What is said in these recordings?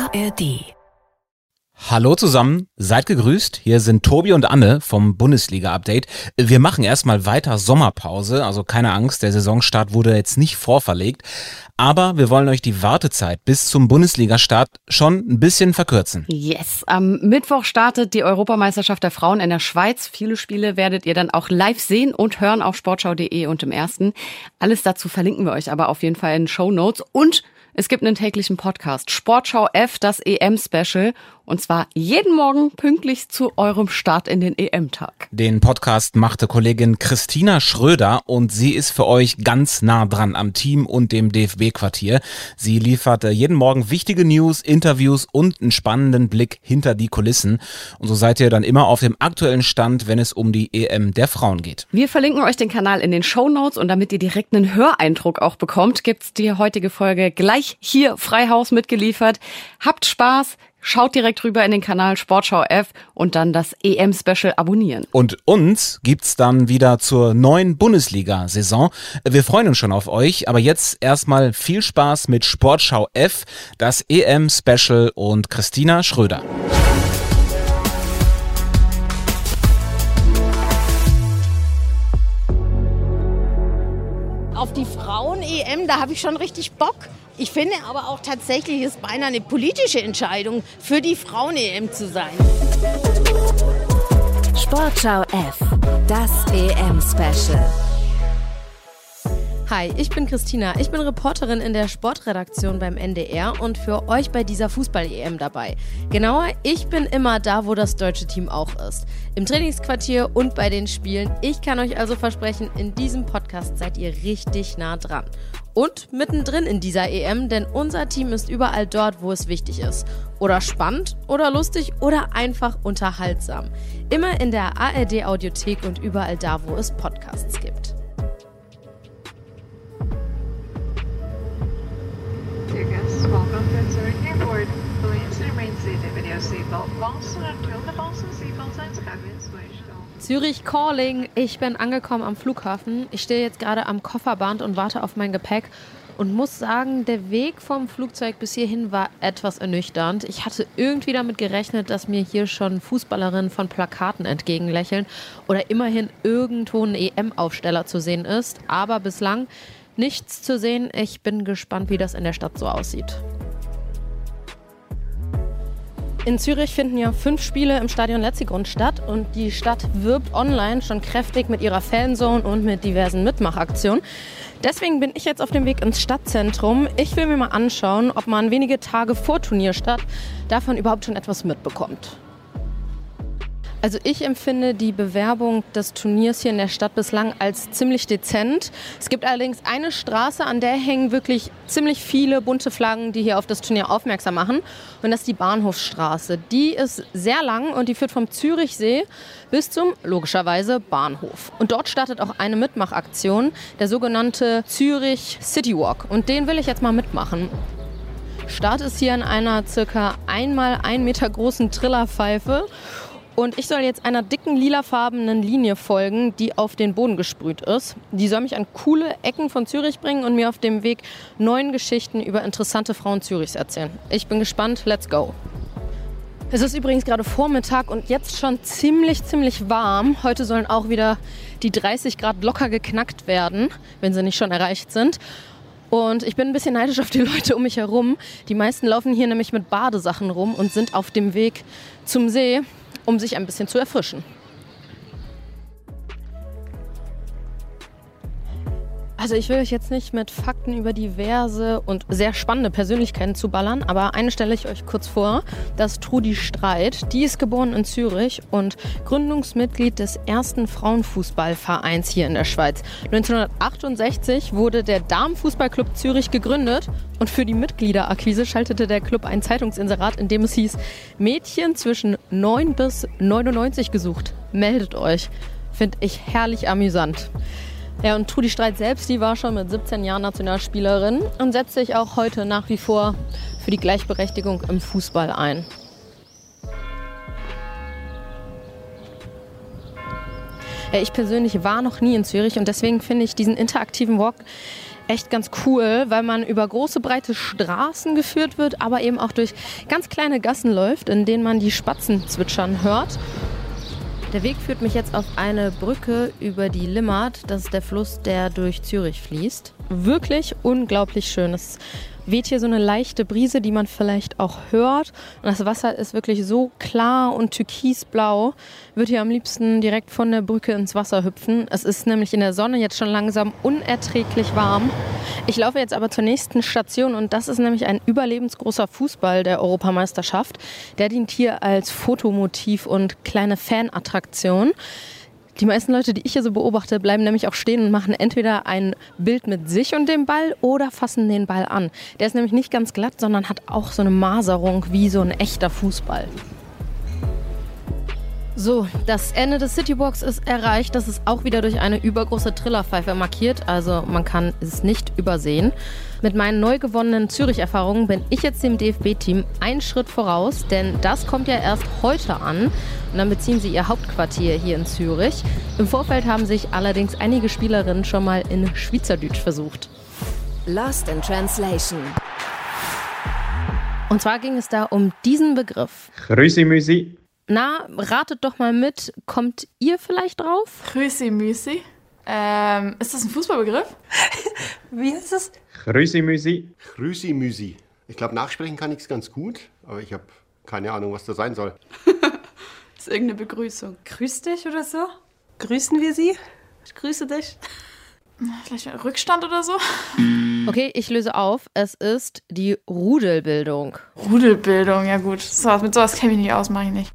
ARD. Hallo zusammen, seid gegrüßt. Hier sind Tobi und Anne vom Bundesliga-Update. Wir machen erstmal weiter Sommerpause, also keine Angst, der Saisonstart wurde jetzt nicht vorverlegt. Aber wir wollen euch die Wartezeit bis zum Bundesliga-Start schon ein bisschen verkürzen. Yes, am Mittwoch startet die Europameisterschaft der Frauen in der Schweiz. Viele Spiele werdet ihr dann auch live sehen und hören auf sportschau.de und im Ersten. Alles dazu verlinken wir euch aber auf jeden Fall in den Shownotes. Und es gibt einen täglichen Podcast, Sportschau F, das EM-Special. Und zwar jeden Morgen pünktlich zu eurem Start in den EM-Tag. Den Podcast machte Kollegin Christina Schröder und sie ist für euch ganz nah dran am Team und dem DFB-Quartier. Sie liefert jeden Morgen wichtige News, Interviews und einen spannenden Blick hinter die Kulissen. Und so seid ihr dann immer auf dem aktuellen Stand, wenn es um die EM der Frauen geht. Wir verlinken euch den Kanal in den Shownotes und damit ihr direkt einen Höreindruck auch bekommt, gibt's die heutige Folge gleich hier Freihaus mitgeliefert. Habt Spaß! Schaut direkt rüber in den Kanal Sportschau F und dann das EM-Special abonnieren. Und uns gibt's dann wieder zur neuen Bundesliga-Saison. Wir freuen uns schon auf euch, aber jetzt erstmal viel Spaß mit Sportschau F, das EM-Special und Christina Schröder. Auf die Frauen-EM, da habe ich schon richtig Bock. Ich finde aber auch tatsächlich, ist beinahe eine politische Entscheidung, für die Frauen-EM zu sein. Sportschau F, das EM-Special. Hi, ich bin Christina. Ich bin Reporterin in der Sportredaktion beim NDR und für euch bei dieser Fußball-EM dabei. Genauer, ich bin immer da, wo das deutsche Team auch ist. Im Trainingsquartier und bei den Spielen. Ich kann euch also versprechen, in diesem Podcast seid ihr richtig nah dran. Und mittendrin in dieser EM, denn unser Team ist überall dort, wo es wichtig ist. Oder spannend, oder lustig, oder einfach unterhaltsam. Immer in der ARD-Audiothek und überall da, wo es Podcasts gibt. Dear guests, welcome to Zurich Airport. Please remain seated with your seatbelt fastened until the fasten seatbelt signs have been switched on. Zürich Calling. Ich bin angekommen am Flughafen. Ich stehe jetzt gerade am Kofferband und warte auf mein Gepäck und muss sagen, der Weg vom Flugzeug bis hierhin war etwas ernüchternd. Ich hatte irgendwie damit gerechnet, dass mir hier schon Fußballerinnen von Plakaten entgegenlächeln oder immerhin irgendwo ein EM-Aufsteller zu sehen ist. Aber bislang nichts zu sehen. Ich bin gespannt, wie das in der Stadt so aussieht. In Zürich finden ja 5 Spiele im Stadion Letzigrund statt und die Stadt wirbt online schon kräftig mit ihrer Fanzone und mit diversen Mitmachaktionen. Deswegen bin ich jetzt auf dem Weg ins Stadtzentrum. Ich will mir mal anschauen, ob man wenige Tage vor Turnierstart davon überhaupt schon etwas mitbekommt. Also ich empfinde die Bewerbung des Turniers hier in der Stadt bislang als ziemlich dezent. Es gibt allerdings eine Straße, an der hängen wirklich ziemlich viele bunte Flaggen, die hier auf das Turnier aufmerksam machen. Und das ist die Bahnhofsstraße. Die ist sehr lang und die führt vom Zürichsee bis zum, logischerweise, Bahnhof. Und dort startet auch eine Mitmachaktion, der sogenannte Zürich City Walk. Und den will ich jetzt mal mitmachen. Start ist hier in einer circa 1x1 Meter großen Trillerpfeife. Und ich soll jetzt einer dicken lilafarbenen Linie folgen, die auf den Boden gesprüht ist. Die soll mich an coole Ecken von Zürich bringen und mir auf dem Weg 9 Geschichten über interessante Frauen Zürichs erzählen. Ich bin gespannt, let's go. Es ist übrigens gerade Vormittag und jetzt schon ziemlich warm. Heute sollen auch wieder die 30 Grad locker geknackt werden, wenn sie nicht schon erreicht sind. Und ich bin ein bisschen neidisch auf die Leute um mich herum. Die meisten laufen hier nämlich mit Badesachen rum und sind auf dem Weg zum See, um sich ein bisschen zu erfrischen. Also ich will euch jetzt nicht mit Fakten über diverse und sehr spannende Persönlichkeiten zuballern, aber eine stelle ich euch kurz vor, das ist Trudi Streit. Die ist geboren in Zürich und Gründungsmitglied des ersten Frauenfußballvereins hier in der Schweiz. 1968 wurde der Damenfußballclub Zürich gegründet und für die Mitgliederakquise schaltete der Club ein Zeitungsinserat, in dem es hieß, Mädchen zwischen 9 bis 99 gesucht. Meldet euch. Finde ich herrlich amüsant. Ja, und Trudi Streit selbst, die war schon mit 17 Jahren Nationalspielerin und setzt sich auch heute nach wie vor für die Gleichberechtigung im Fußball ein. Ja, ich persönlich war noch nie in Zürich und deswegen finde ich diesen interaktiven Walk echt ganz cool, weil man über große, breite Straßen geführt wird, aber eben auch durch ganz kleine Gassen läuft, in denen man die Spatzen zwitschern hört. Der Weg führt mich jetzt auf eine Brücke über die Limmat. Das ist der Fluss, der durch Zürich fließt. Wirklich unglaublich schön. Es weht hier so eine leichte Brise, die man vielleicht auch hört. Und das Wasser ist wirklich so klar und türkisblau. Ich würde hier am liebsten direkt von der Brücke ins Wasser hüpfen. Es ist nämlich in der Sonne jetzt schon langsam unerträglich warm. Ich laufe jetzt aber zur nächsten Station und das ist nämlich ein überlebensgroßer Fußball der Europameisterschaft. Der dient hier als Fotomotiv und kleine Fanattraktion. Die meisten Leute, die ich hier so beobachte, bleiben nämlich auch stehen und machen entweder ein Bild mit sich und dem Ball oder fassen den Ball an. Der ist nämlich nicht ganz glatt, sondern hat auch so eine Maserung wie so ein echter Fußball. So, das Ende des Citybox ist erreicht. Das ist auch wieder durch eine übergroße Trillerpfeife markiert, also man kann es nicht übersehen. Mit meinen neu gewonnenen Zürich-Erfahrungen bin ich jetzt dem DFB-Team einen Schritt voraus, denn das kommt ja erst heute an. Und dann beziehen sie ihr Hauptquartier hier in Zürich. Im Vorfeld haben sich allerdings einige Spielerinnen schon mal in Schweizerdeutsch versucht. Lost in Translation. Und zwar ging es da um diesen Begriff. Grüsi-Müsi. Na, ratet doch mal mit. Kommt ihr vielleicht drauf? Grüsi-Müsi. Ist das ein Fußballbegriff? Wie heißt es? Grüsi-Müsi. Grüsi-Müsi. Ich glaube, nachsprechen kann ich es ganz gut, aber ich habe keine Ahnung, was das sein soll. Das ist irgendeine Begrüßung. Grüß dich oder so? Grüßen wir sie? Ich grüße dich. Vielleicht ein Rückstand oder so? Okay, ich löse auf. Es ist die Rudelbildung. Rudelbildung, ja gut. So, mit sowas kenne ich mich nicht aus, mache ich nicht.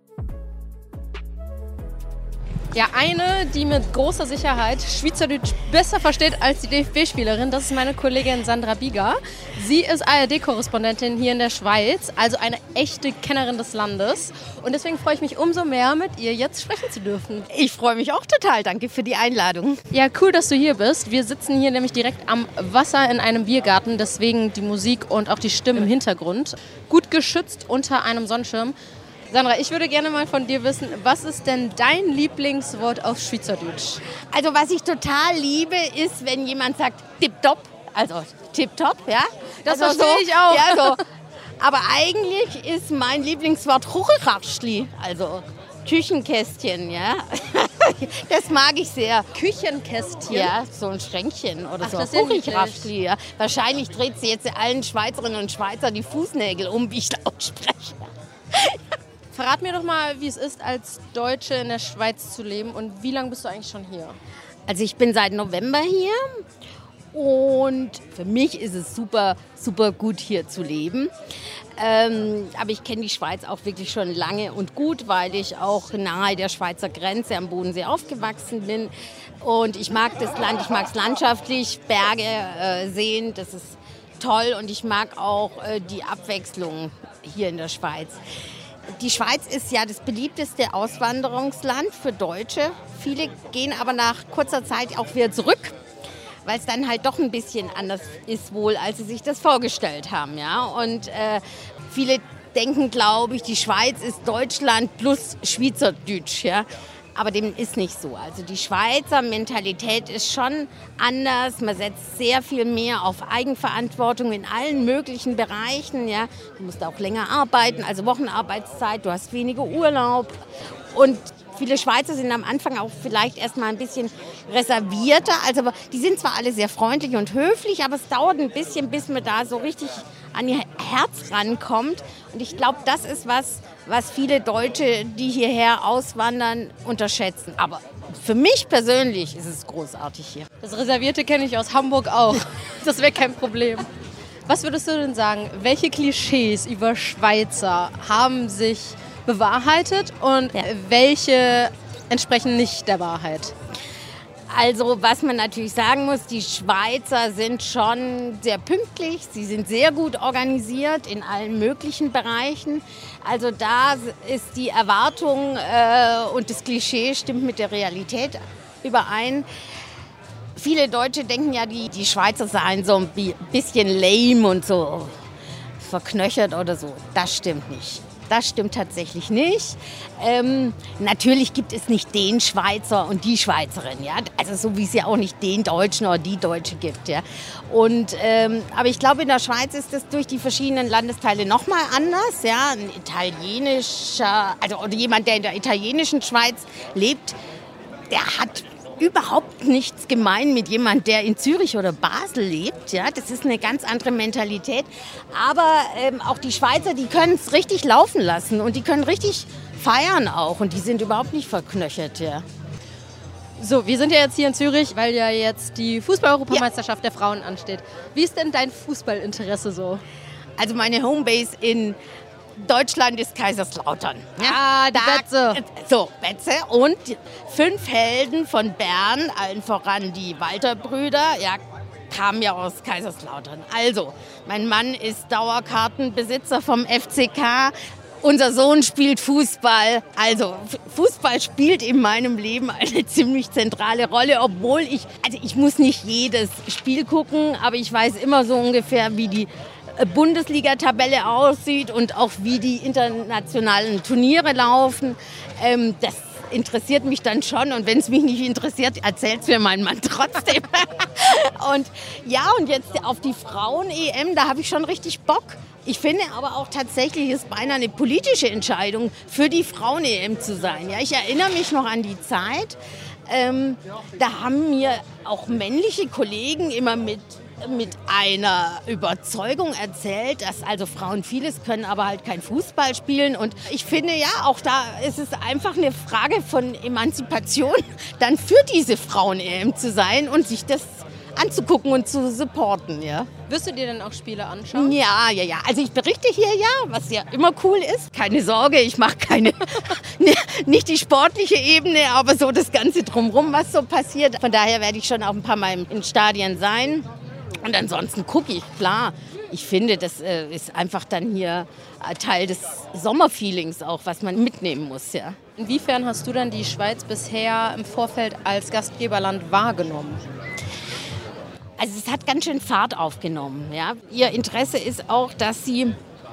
Ja, eine, die mit großer Sicherheit Schweizerdeutsch besser versteht als die DFB-Spielerin, das ist meine Kollegin Sandra Bieger. Sie ist ARD-Korrespondentin hier in der Schweiz, also eine echte Kennerin des Landes. Und deswegen freue ich mich umso mehr, mit ihr jetzt sprechen zu dürfen. Ich freue mich auch total. Danke für die Einladung. Ja, cool, dass du hier bist. Wir sitzen hier nämlich direkt am Wasser in einem Biergarten, deswegen die Musik und auch die Stimmen im Hintergrund. Gut geschützt unter einem Sonnenschirm. Sandra, ich würde gerne mal von dir wissen, was ist denn dein Lieblingswort auf Schweizerdeutsch? Also was ich total liebe, ist, wenn jemand sagt tipptopp, also tipptopp, ja. Das also verstehe ich auch. Ja, so. Aber eigentlich ist mein Lieblingswort Hucherachschli, also Küchenkästchen, ja. Das mag ich sehr. Küchenkästchen? Ja, so ein Schränkchen oder Ach, so. das ist ja Hucherachschli, ja. Wahrscheinlich dreht sie jetzt allen Schweizerinnen und Schweizern die Fußnägel um, wie ich laut spreche. Verrat mir doch mal, wie es ist, als Deutsche in der Schweiz zu leben und wie lange bist du eigentlich schon hier? Also ich bin seit November hier und für mich ist es super, super gut hier zu leben. Aber ich kenne die Schweiz auch wirklich schon lange und gut, weil ich auch nahe der Schweizer Grenze am Bodensee aufgewachsen bin. Und ich mag das Land, ich mag es landschaftlich, Berge, Seen, das ist toll und ich mag auch die Abwechslung hier in der Schweiz. Die Schweiz ist ja das beliebteste Auswanderungsland für Deutsche. Viele gehen aber nach kurzer Zeit auch wieder zurück, weil es dann halt doch ein bisschen anders ist wohl, als sie sich das vorgestellt haben. Ja? Und viele denken, glaube ich, die Schweiz ist Deutschland plus Schweizerdeutsch. Ja? Aber dem ist nicht so. Also die Schweizer Mentalität ist schon anders. Man setzt sehr viel mehr auf Eigenverantwortung in allen möglichen Bereichen. Ja. Du musst auch länger arbeiten, also Wochenarbeitszeit, du hast weniger Urlaub. Und viele Schweizer sind am Anfang auch vielleicht erstmal ein bisschen reservierter. Also die sind zwar alle sehr freundlich und höflich, aber es dauert ein bisschen, bis man da so richtig an ihr Herz rankommt. Und ich glaube, das ist was viele Deutsche, die hierher auswandern, unterschätzen. Aber für mich persönlich ist es großartig hier. Das Reservierte kenne ich aus Hamburg auch. Das wäre kein Problem. Was würdest du denn sagen, welche Klischees über Schweizer haben sich bewahrheitet und welche entsprechen nicht der Wahrheit? Also was man natürlich sagen muss, die Schweizer sind schon sehr pünktlich, sie sind sehr gut organisiert in allen möglichen Bereichen. Also da ist die Erwartung und das Klischee stimmt mit der Realität überein. Viele Deutsche denken ja, die Schweizer seien so ein bisschen lame und so verknöchert oder so. Das stimmt nicht. Das stimmt tatsächlich nicht. Natürlich gibt es nicht den Schweizer und die Schweizerin, ja. Also so wie es ja auch nicht den Deutschen oder die Deutsche gibt, ja. Aber ich glaube, in der Schweiz ist das durch die verschiedenen Landesteile nochmal anders, ja. Ein italienischer, oder jemand, der in der italienischen Schweiz lebt, der hat überhaupt nichts gemein mit jemand, der in Zürich oder Basel lebt. Ja, das ist eine ganz andere Mentalität. Aber auch die Schweizer, die können es richtig laufen lassen und die können richtig feiern auch. Und die sind überhaupt nicht verknöchert. Ja. So, wir sind ja jetzt hier in Zürich, weil ja jetzt die Fußball-Europameisterschaft der Frauen ansteht. Wie ist denn dein Fußballinteresse so? Also meine Homebase in Deutschland ist Kaiserslautern. Ja, die Betze. So, Betze und 5 Helden von Bern, allen voran die Walter-Brüder, ja, kamen ja aus Kaiserslautern. Also, mein Mann ist Dauerkartenbesitzer vom FCK. Unser Sohn spielt Fußball. Also, Fußball spielt in meinem Leben eine ziemlich zentrale Rolle, obwohl ich muss nicht jedes Spiel gucken, aber ich weiß immer so ungefähr, wie die Bundesliga-Tabelle aussieht und auch wie die internationalen Turniere laufen. Das interessiert mich dann schon und wenn es mich nicht interessiert, erzählt es mir mein Mann trotzdem. Und jetzt auf die Frauen-EM, da habe ich schon richtig Bock. Ich finde aber auch tatsächlich, ist beinahe eine politische Entscheidung, für die Frauen-EM zu sein. Ja, ich erinnere mich noch an die Zeit, da haben mir auch männliche Kollegen immer mit einer Überzeugung erzählt, dass also Frauen vieles können, aber halt kein Fußball spielen. Und ich finde ja, auch da ist es einfach eine Frage von Emanzipation, dann für diese Frauen-EM zu sein und sich das anzugucken und zu supporten, ja. Wirst du dir dann auch Spiele anschauen? Ja. Also ich berichte hier was ja immer cool ist. Keine Sorge, ich mache nicht die sportliche Ebene, aber so das Ganze drumherum, was so passiert. Von daher werde ich schon auch ein paar Mal in Stadien sein. Und ansonsten gucke ich, klar. Ich finde, das ist einfach dann hier Teil des Sommerfeelings auch, was man mitnehmen muss, ja. Inwiefern hast du dann die Schweiz bisher im Vorfeld als Gastgeberland wahrgenommen? Also es hat ganz schön Fahrt aufgenommen, ja. Ihr Interesse ist auch, dass sie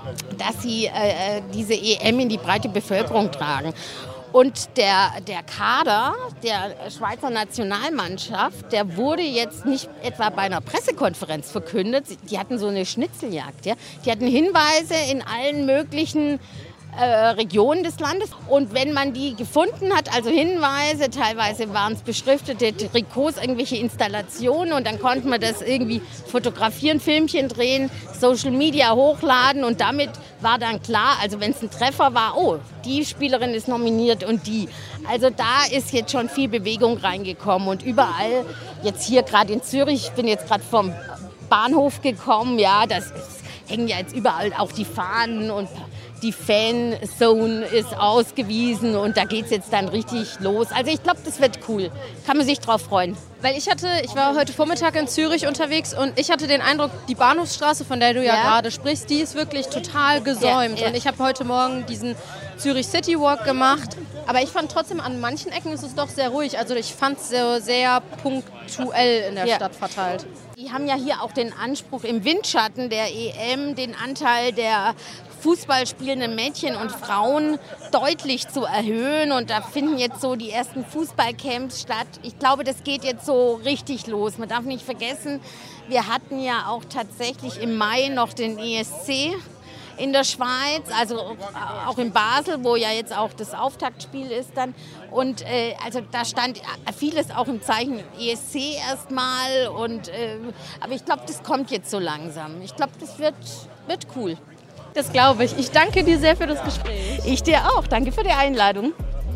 diese EM in die breite Bevölkerung tragen. Und der Kader der Schweizer Nationalmannschaft, der wurde jetzt nicht etwa bei einer Pressekonferenz verkündet. Die hatten so eine Schnitzeljagd. Ja? Die hatten Hinweise in allen möglichen Regionen des Landes. Und wenn man die gefunden hat, also Hinweise, teilweise waren es beschriftete Trikots, irgendwelche Installationen und dann konnte man das irgendwie fotografieren, Filmchen drehen, Social Media hochladen und damit war dann klar, also wenn es ein Treffer war, oh, die Spielerin ist nominiert und die. Also da ist jetzt schon viel Bewegung reingekommen und überall, jetzt hier gerade in Zürich, ich bin jetzt gerade vom Bahnhof gekommen, ja, hängen ja jetzt überall auch die Fahnen und die Fanzone ist ausgewiesen und da geht es jetzt dann richtig los. Also ich glaube, das wird cool. Kann man sich drauf freuen. Weil ich war heute Vormittag in Zürich unterwegs und ich hatte den Eindruck, die Bahnhofsstraße, von der du ja gerade sprichst, die ist wirklich total gesäumt. Ja. Und ich habe heute Morgen diesen Zürich City Walk gemacht. Aber ich fand trotzdem, an manchen Ecken ist es doch sehr ruhig. Also ich fand es so sehr punktuell in der Stadt verteilt. Die haben ja hier auch den Anspruch, im Windschatten der EM den Anteil der Fußball spielenden Mädchen und Frauen deutlich zu erhöhen. Und da finden jetzt so die ersten Fußballcamps statt. Ich glaube, das geht jetzt so richtig los. Man darf nicht vergessen, wir hatten ja auch tatsächlich im Mai noch den ESC in der Schweiz, also auch in Basel, wo ja jetzt auch das Auftaktspiel ist dann. Und also da stand vieles auch im Zeichen ESC erstmal. Aber ich glaube, das kommt jetzt so langsam. Ich glaube, das wird cool. Das glaube ich. Ich danke dir sehr für das Gespräch. Ich dir auch. Danke für die Einladung.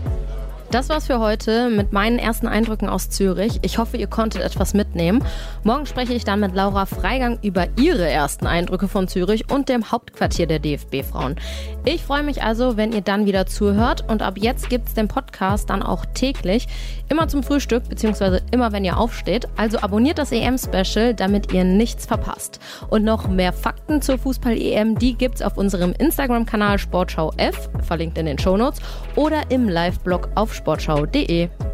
Das war's für heute mit meinen ersten Eindrücken aus Zürich. Ich hoffe, ihr konntet etwas mitnehmen. Morgen spreche ich dann mit Laura Freigang über ihre ersten Eindrücke von Zürich und dem Hauptquartier der DFB-Frauen. Ich freue mich also, wenn ihr dann wieder zuhört. Und ab jetzt gibt's den Podcast dann auch täglich, immer zum Frühstück, beziehungsweise immer, wenn ihr aufsteht. Also abonniert das EM-Special, damit ihr nichts verpasst. Und noch mehr Fakten zur Fußball-EM, die gibt's auf unserem Instagram-Kanal Sportschau F, verlinkt in den Shownotes, oder im Live-Blog auf sportschau.de.